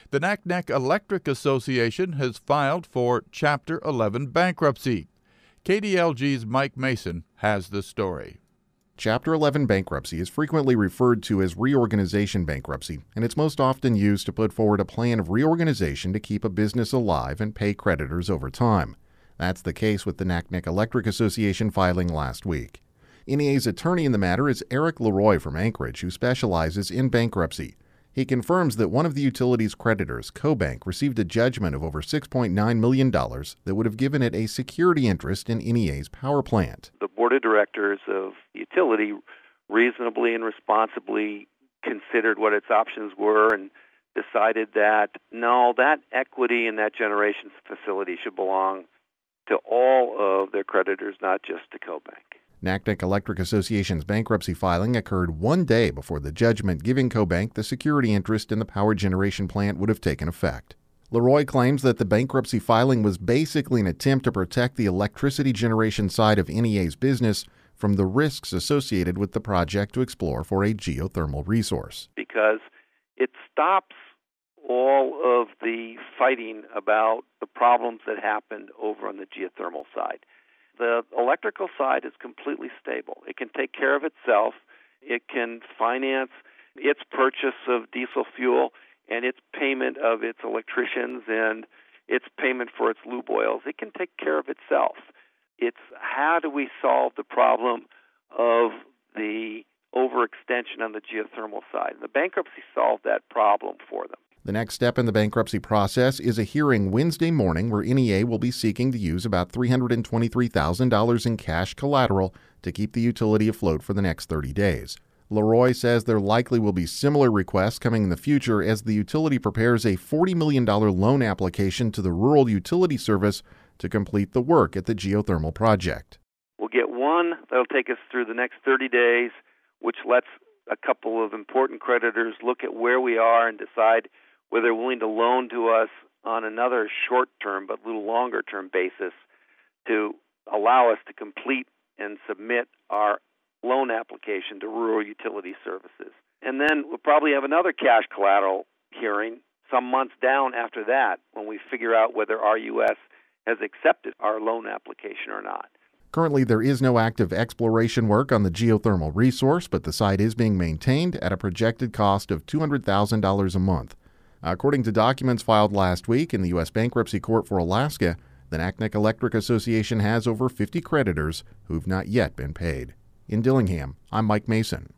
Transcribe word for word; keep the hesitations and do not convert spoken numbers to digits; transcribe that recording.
The Naknek Electric Association has filed for Chapter eleven bankruptcy. K D L G's Mike Mason has the story. Chapter eleven bankruptcy is frequently referred to as reorganization bankruptcy, and it's most often used to put forward a plan of reorganization to keep a business alive and pay creditors over time. That's the case with the Naknek Electric Association filing last week. N E A's attorney in the matter is Eric Leroy from Anchorage, who specializes in bankruptcy. He confirms that one of the utility's creditors, CoBank, received a judgment of over six point nine million dollars that would have given it a security interest in N E A's power plant. The board of directors of the utility reasonably and responsibly considered what its options were and decided that, no, that equity in that generation facility should belong to all of their creditors, not just to CoBank. Naknek Electric Association's bankruptcy filing occurred one day before the judgment giving CoBank the security interest in the power generation plant would have taken effect. Leroy claims that the bankruptcy filing was basically an attempt to protect the electricity generation side of N E A's business from the risks associated with the project to explore for a geothermal resource. Because it stops all of the fighting about the problems that happened over on the geothermal side. The electrical side is completely stable. It can take care of itself. It can finance its purchase of diesel fuel and its payment of its electricians and its payment for its lube oils. It can take care of itself. It's how do we solve the problem of the overextension on the geothermal side. The bankruptcy solved that problem for them. The next step in the bankruptcy process is a hearing Wednesday morning where N E A will be seeking to use about three hundred twenty-three thousand dollars in cash collateral to keep the utility afloat for the next thirty days. Leroy says there likely will be similar requests coming in the future as the utility prepares a forty million dollars loan application to the Rural Utility Service to complete the work at the geothermal project. We'll get one that'll take us through the next thirty days, which lets a couple of important creditors look at where we are and decide whether they're willing to loan to us on another short-term but little longer-term basis to allow us to complete and submit our loan application to Rural Utility Services. And then we'll probably have another cash collateral hearing some months down after that when we figure out whether R U S has accepted our loan application or not. Currently, there is no active exploration work on the geothermal resource, but the site is being maintained at a projected cost of two hundred thousand dollars a month. According to documents filed last week in the U S Bankruptcy Court for Alaska, the Naknek Electric Association has over fifty creditors who've not yet been paid. In Dillingham, I'm Mike Mason.